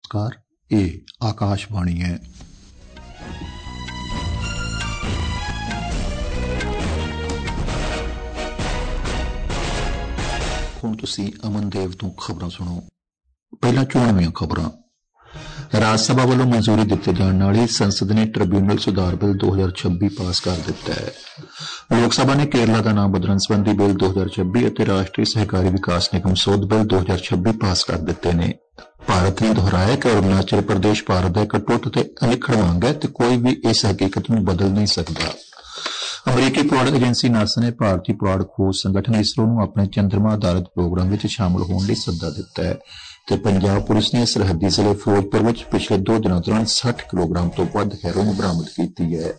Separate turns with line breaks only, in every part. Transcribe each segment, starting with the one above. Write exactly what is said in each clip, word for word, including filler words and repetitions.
नमस्कार, ये आकाशवाणी है। ਹੁਣ ਤੁਸੀਂ ਅਮਨ ਦੇਵ ਤੋਂ ਖਬਰਾਂ ਸੁਣੋ। ਪਹਿਲਾਂ ਚੋਣਵੀਆਂ ਖਬਰਾਂ। ਰਾਜ ਸਭਾ ਵੱਲੋਂ ਮਨਜ਼ੂਰੀ ਦਿੱਤੇ ਜਾਣ ਨਾਲ ਹੀ ਸੰਸਦ ਨੇ ਟ੍ਰਿਬਿਊਨਲ ਸੁਧਾਰ ਬਿੱਲ ਦੋ ਹਜ਼ਾਰ ਛੱਬੀ ਪਾਸ ਕਰ ਦਿੱਤਾ ਹੈ। ਲੋਕ ਸਭਾ ਨੇ ਕੇਰਲਾ ਦਾ ਨਾਮ ਬਦਲਣ ਸੰਬੰਧੀ ਬਿੱਲ ਦੋ ਹਜ਼ਾਰ ਛੱਬੀ ਅਤੇ ਰਾਸ਼ਟਰੀ ਸਹਿਕਾਰੀ ਵਿਕਾਸ ਨਿਗਮ ਸੋਧ ਬਿੱਲ ਦੋ ਹਜ਼ਾਰ ਛੱਬੀ ਪਾਸ ਕਰ ਦਿੱਤੇ ਨੇ। ਭਾਰਤ ਨੇ ਦੁਹਰਾਇਆ ਕਿ ਅਰੁਣਾਚਲ ਪ੍ਰਦੇਸ਼ ਭਾਰਤ ਦਾ ਇੱਕ ਅਟੁੱਟ ਤੇ ਅਨਿੱਖੜਵਾਂ ਅੰਗ ਹੈ ਤੇ ਕੋਈ ਵੀ ਇਸ ਹਕੀਕਤ ਨੂੰ ਬਦਲ ਨਹੀਂ ਸਕਦਾ। ਅਮਰੀਕੀ ਪੁਲਾੜ ਏਜੰਸੀ ਨਾਸਾ ਨੇ ਭਾਰਤੀ ਪੁਲਾੜ ਖੋਜ ਸੰਗਠਨ ਇਸਰੋ ਨੂੰ ਆਪਣੇ ਚੰਦਰਮਾ ਆਧਾਰਿਤ ਪ੍ਰੋਗਰਾਮ ਵਿੱਚ ਸ਼ਾਮਲ ਹੋਣ ਲਈ ਸੱਦਾ ਦਿੱਤਾ ਹੈ ਤੇ ਪੰਜਾਬ ਪੁਲਿਸ ਨੇ ਸਰਹੱਦੀ ਜ਼ਿਲ੍ਹੇ ਫਿਰੋਜ਼ਪੁਰ ਵਿੱਚ ਪਿਛਲੇ ਦੋ ਦਿਨਾਂ ਦੌਰਾਨ ਸੱਠ ਕਿਲੋਗ੍ਰਾਮ ਤੋਂ ਵੱਧ ਹੈਰੋਇਨ ਬਰਾਮਦ ਕੀਤੀ ਹੈ।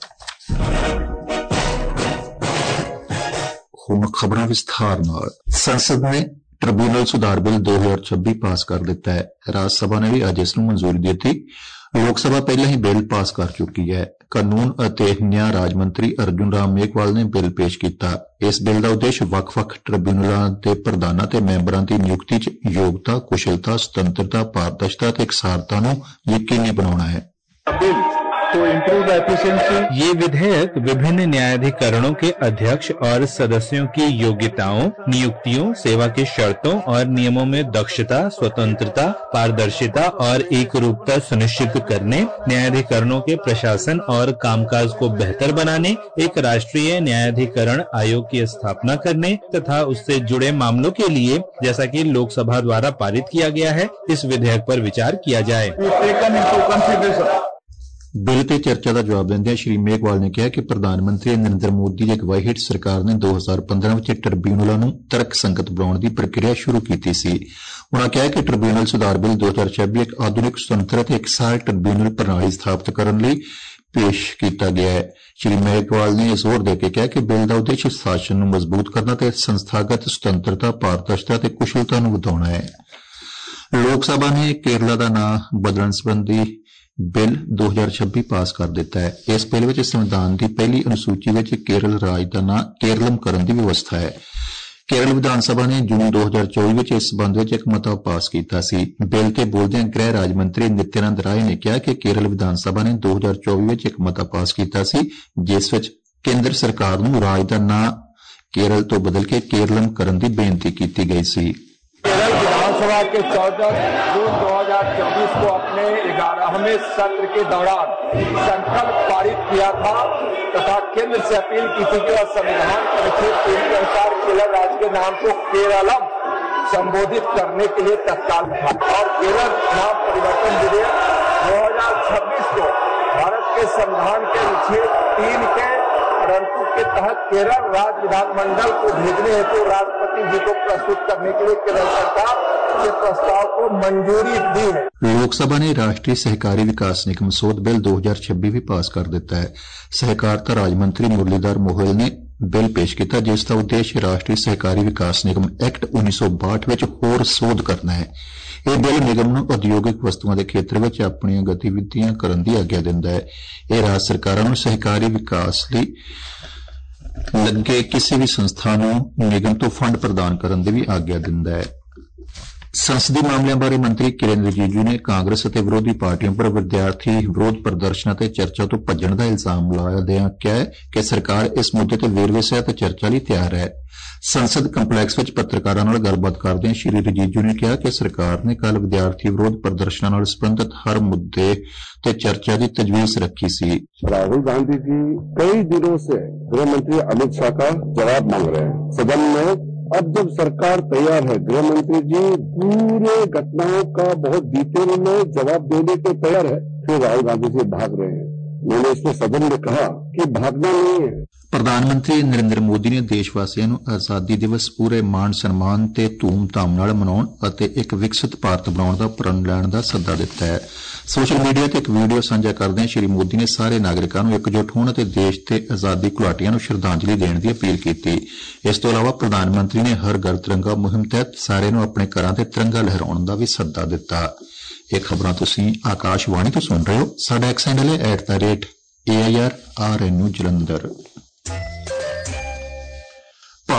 ਹੁਣ ਖਬਰਾਂ ਵਿਸਥਾਰ ਨਾਲ। ਸੰਸਦ ਨੇ ਟ੍ਰਿਬਿਊਨਲ ਸੁਧਾਰ ਬਿੱਲ ਦੋ ਹਜ਼ਾਰ ਛੱਬੀ ਪਾਸ ਕਰ ਦਿੱਤਾ ਹੈ। ਰਾਜ ਸਭਾ ਨੇ ਵੀ ਅੱਜ ਇਸ ਨੂੰ ਮਨਜ਼ੂਰੀ ਦਿੱਤੀ। ਲੋਕ ਸਭਾ ਪਹਿਲਾਂ ਹੀ ਬਿੱਲ ਪਾਸ ਕਰ ਚੁੱਕੀ ਹੈ। ਕਾਨੂੰਨ ਅਤੇ ਨਿਆਂ ਰਾਜ ਮੰਤਰੀ ਅਰਜੁਨ ਰਾਮ ਮੇਘਵਾਲ ਨੇ ਬਿੱਲ ਪੇਸ਼ ਕੀਤਾ। ਇਸ ਬਿੱਲ ਦਾ ਉਦੇਸ਼ ਵੱਖ-ਵੱਖ ਟ੍ਰਿਬਿਊਨਲਾਂ ਦੇ ਪ੍ਰਧਾਨਾਂ ਤੇ ਮੈਂਬਰਾਂ ਦੀ ਨਿਯੁਕਤੀ 'ਚ ਯੋਗਤਾ, ਕੁਸ਼ਲਤਾ, ਸੁਤੰਤਰਤਾ, ਪਾਰਦਰਸ਼ਤਾ ਤੇ ਇਕਸਾਰਤਾ ਨੂੰ ਯਕੀਨੀ ਬਣਾਉਣਾ है।
To improve the efficiency, ये विधेयक विभिन्न न्यायाधिकरणों के अध्यक्ष और सदस्यों की योग्यताओं, नियुक्तियों, सेवा की शर्तों और नियमों में दक्षता, स्वतंत्रता, पारदर्शिता और एकरूपता सुनिश्चित करने, न्यायाधिकरणों के प्रशासन और कामकाज को बेहतर बनाने, एक राष्ट्रीय न्यायाधिकरण आयोग की स्थापना करने तथा उससे जुड़े मामलों के लिए, जैसा कि लोकसभा द्वारा पारित किया गया है, इस विधेयक पर विचार किया जाए।
ਬਿੱਲ ਤੇ ਚਰਚਾ ਦਾ ਜਵਾਬ ਦਿੰਦਿਆਂ ਸ਼੍ਰੀ ਮੇਘਵਾਲ ਨੇ ਕਿਹਾ ਕਿ ਪ੍ਰਧਾਨ ਮੰਤਰੀ ਨਰਿੰਦਰ ਮੋਦੀ ਦੀ ਅਗਵਾਈ ਹੇਠ ਸਰਕਾਰ ਨੇ ਦੋ ਹਜ਼ਾਰ ਪੰਦਰਾਂ ਵਿੱਚ ਟ੍ਰਿਬਿਊਨਲਾਂ ਨੂੰ ਤਰਕਸੰਗਤ ਬਣਾਉਣ ਦੀ ਪ੍ਰਕਿਰਿਆ ਸ਼ੁਰੂ ਕੀਤੀ ਸੀ। ਉਨ੍ਹਾਂ ਕਿਹਾ ਕਿ ਟ੍ਰਿਬਿਊਨਲ ਸੁਧਾਰ ਬਿੱਲ ਦੋ ਹਜ਼ਾਰ ਛੱਬੀ ਇੱਕ ਆਧੁਨਿਕ, ਸੁਤੰਤਰ ਅਤੇ ਇਕਸਾਰ ਟ੍ਰਿਬਿਊਨਲ ਪ੍ਰਣਾਲੀ ਸਥਾਪਿਤ ਕਰਨ ਲਈ ਪੇਸ਼ ਕੀਤਾ ਗਿਆ ਹੈ। ਸ਼੍ਰੀ ਮੇਘਵਾਲ ਨੇ ਜ਼ੋਰ ਦੇ ਕੇ ਕਿਹਾ ਕਿ ਬਿੱਲ ਦਾ ਉਦੇਸ਼ ਸ਼ਾਸਨ ਨੂੰ ਮਜ਼ਬੂਤ ਕਰਨਾ ਤੇ ਸੰਸਥਾਗਤ ਸੁਤੰਤਰਤਾ, ਪਾਰਦਰਸ਼ਤਾ ਤੇ ਕੁਸ਼ਲਤਾ ਨੂੰ ਵਧਾਉਣਾ ਹੈ। ਲੋਕ ਸਭਾ ਨੇ ਕੇਰਲਾ ਦਾ ਨਾਂ ਬਦਲਣ ਸੰਬੰਧੀ ਬਿੱਲ ਦੋ ਹਜ਼ਾਰ ਛੱਬੀ ਪਾਸ ਕਰ ਦਿੱਤਾ ਹੈ। ਇਸ ਬਿੱਲ ਵਿੱਚ ਸੰਵਿਧਾਨ ਦੀ ਪਹਿਲੀ ਅਨੁਸੂਚੀ ਵਿੱਚ ਕੇਰਲ ਰਾਜ ਦਾ ਨਾਂ ਕੇਰਲਮ ਕਰਨ ਦੀ ਵਿਵਸਥਾ ਹੈ। ਕੇਰਲ ਵਿਧਾਨ ਸਭਾ ਨੇ ਜੂਨ ਦੋ ਹਜ਼ਾਰ ਚੌਵੀ ਵਿੱਚ ਇਸ ਸਬੰਧ ਵਿੱਚ ਇੱਕ ਮਤਾ ਪਾਸ ਕੀਤਾ ਸੀ। ਬਿੱਲ ਤੇ ਬੋਲਦਿਆਂ ਗ੍ਰਹਿ ਰਾਜ ਮੰਤਰੀ ਨਿਤਿਆਨੰਦ ਰਾਏ ਨੇ ਕਿਹਾ ਕਿ ਕੇਰਲ ਵਿਧਾਨ ਸਭਾ ਨੇ ਦੋ ਹਜ਼ਾਰ ਚੌਵੀ ਵਿੱਚ ਇੱਕ ਮਤਾ ਪਾਸ ਕੀਤਾ ਸੀ ਜਿਸ ਵਿੱਚ ਕੇਂਦਰ ਸਰਕਾਰ ਨੂੰ ਰਾਜ ਦਾ ਨਾਂ ਕੇਰਲ ਤੋਂ ਬਦਲ ਕੇ ਕੇਰਲਮ ਕਰਨ ਦੀ ਬੇਨਤੀ ਕੀਤੀ ਗਈ ਸੀ।
केरल विधानसभा के चौदह जून दो हजार चौबीस को अपने ग्यारहवें सत्र के दौरान संकल्प पारित किया था तथा केंद्र से अपील की थी कि वह संविधान परिच्छेद तीन के अनुसार केरल राज्य के नाम को केरलम संबोधित करने के लिए तत्काल था और केरल नाम परिवर्तन विधेयक दो हजार छब्बीस को भारत के संविधान के अनुच्छेद तीन के परंतु के तहत केरल राज्य विधानमंडल को भेजने हेतु राष्ट्रपति जी को प्रस्तुत करने के लिए केरल सरकार के प्रस्ताव को मंजूरी दी है।
लोक सभा ने राष्ट्रीय सहकारी विकास निगम सोध बिल दो हज़ार छब्बीस भी पास कर दिता है। सहकारिता राज मंत्री मुरलीधर मोहल ने बिल पेश किया जिसका उद्देश्य राष्ट्रीय सहकारी विकास निगम एक्ट उन्नीस सौ बाहठ विच होर सोध करना है। ਇਹ ਬਿੱਲ ਨਿਗਮ ਨੂੰ ਉਦਯੋਗਿਕ ਵਸਤੂਆਂ ਦੇ ਖੇਤਰ ਵਿੱਚ ਆਪਣੀਆਂ ਗਤੀਵਿਧੀਆਂ ਕਰਨ ਦੀ ਆਗਿਆ ਦਿੰਦਾ ਹੈ। ਇਹ ਰਾਜ ਸਰਕਾਰਾਂ ਨੂੰ ਸਹਿਕਾਰੀ ਵਿਕਾਸ ਲਈ ਲੱਗੇ ਕਿਸੇ ਵੀ ਸੰਸਥਾ ਨੂੰ ਨਿਗਮ ਤੋਂ ਫੰਡ ਪ੍ਰਦਾਨ ਕਰਨ ਦੀ ਵੀ ਆਗਿਆ ਦਿੰਦਾ ਹੈ। ਸੰਸਦੀ ਮਾਮਲਿਆਂ ਬਾਰੇ ਮੰਤਰੀ ਕਿਰਨ ਰਿਜੀਜੂ ਨੇ ਕਾਂਗਰਸ ਅਤੇ ਵਿਰੋਧੀ ਪਾਰਟੀਆਂ ਪਰ ਵਿਦਿਆਰਥੀ ਵਿਰੋਧ ਪ੍ਰਦਰਸ਼ਨਾਂ ਤੇ ਚਰਚਾ ਤੋਂ ਭੱਜਣ ਦਾ ਇਲਜ਼ਾਮ ਲਾਉਂਦਿਆਂ ਕਿਹਾ ਕਿ ਸਰਕਾਰ ਇਸ ਮੁੱਦੇ ਤੇ ਵੇਰਵੇ ਸਹਿਤ ਚਰਚਾ ਲਈ ਤਿਆਰ ਹੈ। ਸੰਸਦ ਕੰਪਲੈਕਸ ਵਿੱਚ ਪੱਤਰਕਾਰਾਂ ਨਾਲ ਗੱਲਬਾਤ ਕਰਦਿਆਂ ਸ਼੍ਰੀ ਰਿਜੀਜੂ ਨੇ ਕਿਹਾ ਕਿ ਸਰਕਾਰ ਨੇ ਕੱਲ੍ਹ ਵਿਦਿਆਰਥੀ ਵਿਰੋਧ ਪ੍ਰਦਰਸ਼ਨਾਂ ਨਾਲ ਸੰਬੰਧਿਤ ਹਰ ਮੁੱਦੇ ਤੇ ਚਰਚਾ ਦੀ ਤਜਵੀਜ਼ ਰੱਖੀ ਸੀ।
राहुल गांधी जी कई दिनों से गृह मंत्री अमित शाह का जवाब मांग रहे हैं सदन में। अब जब सरकार तैयार है, गृह मंत्री जी पूरे घटनाओं का बहुत डिटेल में जवाब देने को तैयार है, फिर राहुल गांधी जी भाग रहे हैं। मैंने इसमें सदन में कहा कि भागना नहीं है।
ਪ੍ਰਧਾਨ ਮੰਤਰੀ ਨਰਿੰਦਰ ਮੋਦੀ ਨੇ ਦੇਸ਼ ਵਾਸੀਆਂ ਨੂੰ ਆਜ਼ਾਦੀ ਦਿਵਸ ਪੂਰੇ ਮਾਣ ਸਨਮਾਨ ਤੇ ਧੂਮ-ਧਾਮ ਨਾਲ ਮਨਾਉਣ ਅਤੇ ਇੱਕ ਵਿਕਸਿਤ ਭਾਰਤ ਬਣਾਉਣ ਦਾ ਪ੍ਰਣ ਲੈਣ ਦਾ ਸੱਦਾ ਦਿੱਤਾ ਹੈ। ਸੋਸ਼ਲ ਮੀਡੀਆ ਤੇ ਇੱਕ ਵੀਡੀਓ ਸਾਂਝਾ ਕਰਦਿਆਂ ਸ਼੍ਰੀ ਮੋਦੀ ਨੇ ਸਾਰੇ ਨਾਗਰਿਕਾਂ ਨੂੰ ਇਕਜੁੱਟ ਹੋਣ ਅਤੇ ਦੇਸ਼ ਤੇ ਆਜ਼ਾਦੀ ਘੁਲਾਟੀਆਂ ਨੂੰ ਸ਼ਰਧਾਂਜਲੀ ਦੇਣ ਦੀ ਅਪੀਲ ਕੀਤੀ। ਇਸ ਤੋਂ ਇਲਾਵਾ ਪ੍ਰਧਾਨ ਮੰਤਰੀ ਨੇ ਹਰ ਘਰ ਤਿਰੰਗਾ ਮੁਹਿੰਮ ਤਹਿਤ ਸਾਰਿਆਂ ਨੂੰ ਆਪਣੇ ਘਰਾਂ ਤੇ ਤਿਰੰਗਾ ਲਹਿਰਾਉਣ ਦਾ ਵੀ ਸੱਦਾ ਦਿੱਤਾ। ਇਹ ਖਬਰਾਂ ਤੁਸੀਂ ਆਕਾਸ਼ਵਾਣੀ ਤੋਂ ਸੁਣ ਰਹੇ ਹੋ। ਸਾਡਾ ਐਕਸ ਹੈਂਡਲ ਹੈ at the rate A I R R N U Jalandhar.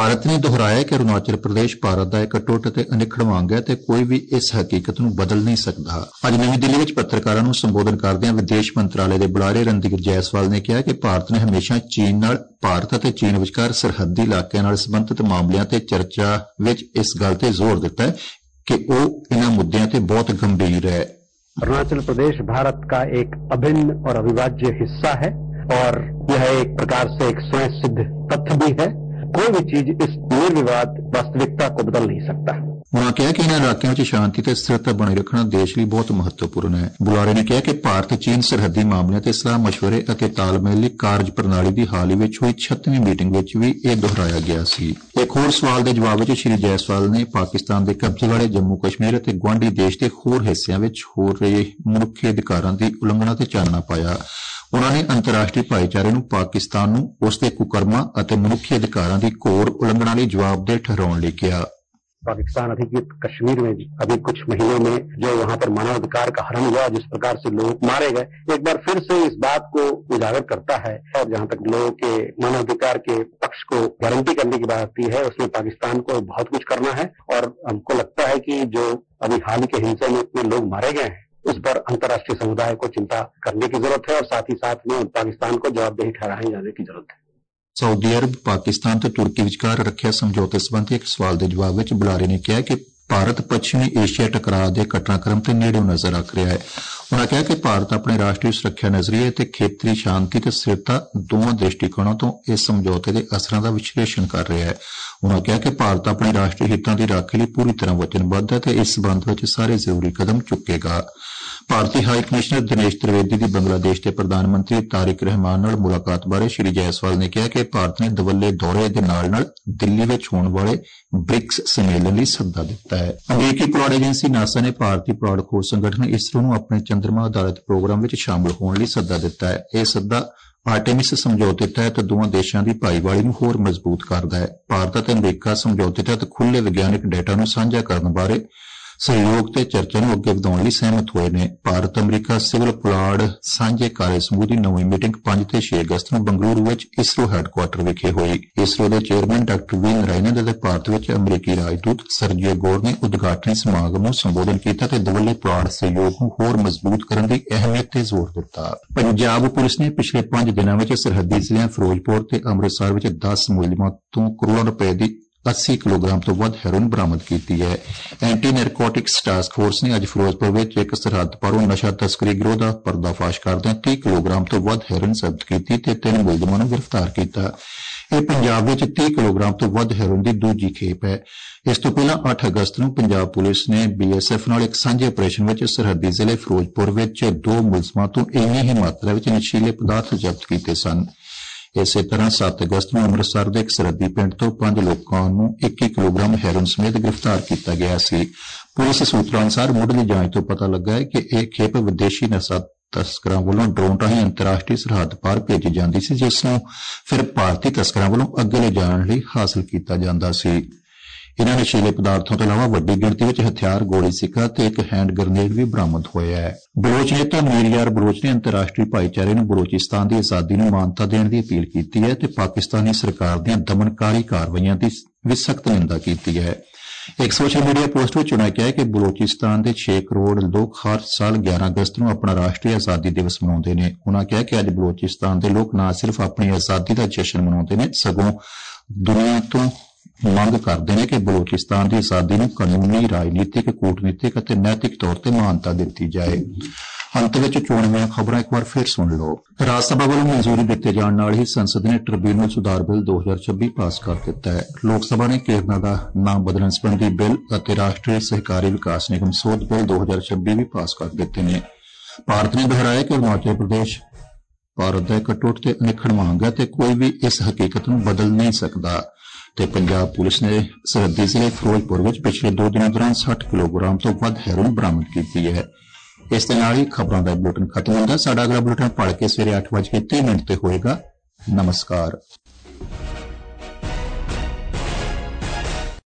Bharat ਨੇ ਦੁਹਰਾਇਆ ਕਿ ਅਰੁਣਾਚਲ ਪ੍ਰਦੇਸ਼ ਭਾਰਤ ਦਾ ਇੱਕ ਅਟੁੱਟ ਅਤੇ ਅਨਿੱਖੜਵਾਂ ਅੰਗ ਹੈ ਤੇ ਕੋਈ ਵੀ ਇਸ ਹਕੀਕਤ ਨੂੰ ਬਦਲ ਨਹੀਂ ਸਕਦਾ। ਅੱਜ ਨਵੀਂ ਦਿੱਲੀ ਵਿੱਚ ਪੱਤਰਕਾਰਾਂ ਨੂੰ ਸੰਬੋਧਨ ਕਰਦਿਆਂ ਵਿਦੇਸ਼ ਮੰਤਰਾਲੇ ਦੇ ਬੁਲਾਰੇ ਰਣਧੀਰ ਜੈਸਵਾਲ ਨੇ ਕਿਹਾ ਕਿ ਭਾਰਤ ਨੇ ਹਮੇਸ਼ਾ ਚੀਨ ਨਾਲ ਭਾਰਤ ਅਤੇ ਚੀਨ ਵਿਚਕਾਰ ਸਰਹੱਦੀ ਇਲਾਕਿਆਂ ਨਾਲ ਸੰਬੰਧਿਤ ਮਾਮਲਿਆਂ ਤੇ ਚਰਚਾ ਵਿੱਚ ਇਸ ਗੱਲ ਤੇ ਜ਼ੋਰ ਦਿੱਤਾ ਹੈ ਕਿ ਉਹ ਇਨ੍ਹਾਂ ਮੁੱਦਿਆਂ ਤੇ ਬਹੁਤ ਗੰਭੀਰ ਹੈ।
अरुणाचल प्रदेश भारत का एक अभिन्न और अविभाज्य हिस्सा है और यह एक प्रकार से एक स्वयं सिद्ध तथ्य भी है। कोई भी चीज इस निर्विवाद वास्तविकता को बदल नहीं सकता।
उन्होंने कहा कि इन इलाकों में शांति ते स्थिरता बनाए रखना देश लिए बहुत महत्वपूर्ण है। बुलारे ने कहा कि भारत चीन सरहदी मामलों ते सलाह मशवरे और तालमेल कार्य प्रणाली की हाल ही हुई छठवीं मीटिंग में भी यह दोहराया गया सी। एक होर सवाल के जवाब में श्री जायसवाल ने पाकिस्तान के कब्जे वाले जम्मू कश्मीर और गुआढ़ी देश के होर हिस्सों में हो रहे मनुखी अधिकारों की उलंघना ते चानना पाया। उन्होंने अंतर्राष्ट्रीय भाईचारे नूं पाकिस्तान नूं उसके कुकर्मां अते मनुखी अधिकारां दी घोर उलंघना लई जवाबदेह ठहराउण लई कहा।
पाकिस्तान अधिकृत कश्मीर में भी अभी कुछ महीनों में जो वहां पर मानवाधिकार का हनन हुआ, जिस प्रकार से लोग मारे गए, एक बार फिर से इस बात को उजागर करता है। और जहां तक लोगों के मानवाधिकार के पक्ष को गारंटी करने की बात आती है, उसमें पाकिस्तान को बहुत कुछ करना है। और हमको लगता है कि जो अभी हाल के हिंसा में इतने लोग मारे गए हैं, उस पर अंतर्राष्ट्रीय समुदाय को चिंता करने की जरूरत है और साथ ही साथ में पाकिस्तान को जवाबदेही ठहराए जाने की जरूरत है।
सऊदी अरब पाकिस्तान ते तुर्की विचकार रखिया समझौते संबंधी एक सवाल के जवाब में बुलारे ने कहा कि भारत पश्चिमी एशिया टकराव के घटनाक्रम ते नेड़े नजर रख रहा है। उन्होंने कहा कि भारत अपने राष्ट्रीय सुरक्षा नजरिए ते खेतरी शांति ते स्थिरता दोवां दृष्टिकोणों तो इस समझौते के असरां दा विश्लेषण कर रहा है। उन्होंने कहा कि भारत अपने राष्ट्रीय हितों की राखी लिए पूरी तरह वचनबद्ध है ते इस संबंध में सारे जरूरी कदम चुकेगा। भारतीय हाई कमिश्नर दिनेश त्रिवेदी की बंगलादेश के प्रधानमंत्री तारिक रहमान नाल मुलाकात बारे श्री जायसवाल ने कहा कि भारत ने दवल्ले दौरे दे नाल नाल दिल्ली में होने वाले ब्रिक्स सम्मेलन लई सद्दा दिता है। अमरीकी पुलाड़ एजेंसी नासा ने भारतीय पुलाड़ खोज संगठन इसरो नूं अपने चंद्रमा आधारित प्रोग्राम में शामिल होने लई सद्दा दिता है। यह सद्दा आर्टेमिस समझौते तहत दोवां देशां दी भाईवाली नूं होर मजबूत करदा है। भारत अते अमरीका समझौते तहत खुले विग्यानक डेटा नूं साझा करन बारे सहयोग ते चर्चा नूं अगे वधाउण लई सहमत होए ने। भारत अमरीका सिविल पुलाड़ सांझे कार्य समूह की नवीं मीटिंग पांच ते छे अगस्त नूं बंगलुरू विच इसरो हैडकुआटर विखे होई। इसरो के चेयरमैन डॉक्टर वी नारायणन ते भारत विच अमरीकी राजदूत सर्जियो गौर ने उद्घाटनी समागम नूं संबोधन कीता ते दवल्ले पुलाड़ सहयोग नूं होर मजबूत करन दी अहमियत ते जोर दिता। पंजाब पुलिस ने पिछले पांच दिनां विच सरहदी जिलिਆਂ फिरोजपुर ते अमृतसर विच दस मुलजिमां तों करोड़ां रुपए दी अस्सी किलोग्राम तो वध हैरोइन बरामद की है। एंटी नैरकोटिक्स टास्क फोर्स ने अज फिरोजपुर में एक सरहद पारों नशा तस्करी गिरोह का पर्दाफाश करदे तीह किलोग्राम तो वध हैरोइन जब्त की ते तीन मुलजिमां नूं गिरफ्तार किया। यह पंजाब में तीह किलोग्राम तो वध हैरोइन की दूजी खेप है। इस तो पहला अठ अगस्त नूं पंजाब पुलिस ने बी एस एफ नाल एक सांझे ऑपरेशन में सरहदी जिले फिरोजपुर में दो मुलजिमां तो इन्नी ही मात्रा में नशीले पदार्थ जब्त किए सन। इसे तरह सत्त अगस्त में अमृतसर के एक सरहदी पिंड तो पांच लोगों को इक्की किलोग्राम हैरोइन समेत गिरफ्तार किया गया सी। पुलिस सूत्रों अनुसार मुढ़ली जांच तो पता लगा है कि यह खेप विदेशी नशा तस्करां वालों ड्रोन राही अंतरराष्ट्रीय सरहद पार भेजी जाती सी, जिसनूं फिर भारतीय तस्करां वालों अगे ले जाने लई हासिल किया जांदा सी। इन्हां नशीले पदार्थों तो इलावा वड्डी गिणती में हथियार, गोली सिक्का ते एक हैंड ग्रेनेड भी बरामद होया है। बलोच नेता मीर यार बलोच ने अंतर्राष्ट्रीय भाईचारे नूं बलोचिस्तान की आजादी नूं मानता देने की अपील की है ते पाकिस्तानी सरकार दीआं दमनकारी कार्रवाईआं दी भी सख्त निंदा की है। एक सोशल मीडिया पोस्ट में उन्होंने कहा कि बलोचिस्तान के छे करोड़ लोग हर साल ग्यारह अगस्त को अपना राष्ट्रीय आजादी दिवस मनाते हैं। उन्होंने कहा कि अज बलोचिस्तान के लोग न सिर्फ अपनी आजादी का जश्न मनाते हैं, सगों दुनिया तो मंग करते हैं कि बलोचिस्तान की आजादी को कानूनी, राजनीतिक, कूटनीतिक और नैतिक तौर पर मानता दी जाए। अंत में चोणवीं खबरां एक बार फिर सुन लो। राज सभा वालों मंजूरी दिते जाने नाल ही संसद ने ट्रिब्यूनल सुधार बिल दो हजार छब्बी पास कर दिता है। लोक सभा ने केरला का नाम बदलने संबंधी बिल और राष्ट्रीय सहकारी विकास निगम सोध बिल दो हजार छब्बी भी पास कर दिते हैं। भारत ने दोहराया कि अरुणाचल प्रदेश भारत का एक अटुट ते अनिखड़वां अंग है ते कोई भी इस हकीकत नूं बदल नहीं सकता। ते पंजाब पुलिस ने सरहदी जिले फिरोजपुर में पिछले दो दिनों दौरान साठ किलोग्राम तो वध हैरोइन बरामद की है। इस दे नाल ही खबरों का बुलेटिन खत्म होता। साडा अगला बुलेटिन पढ़ के सवेरे अठ बज के तीह मिनट ते होएगा। नमस्कार।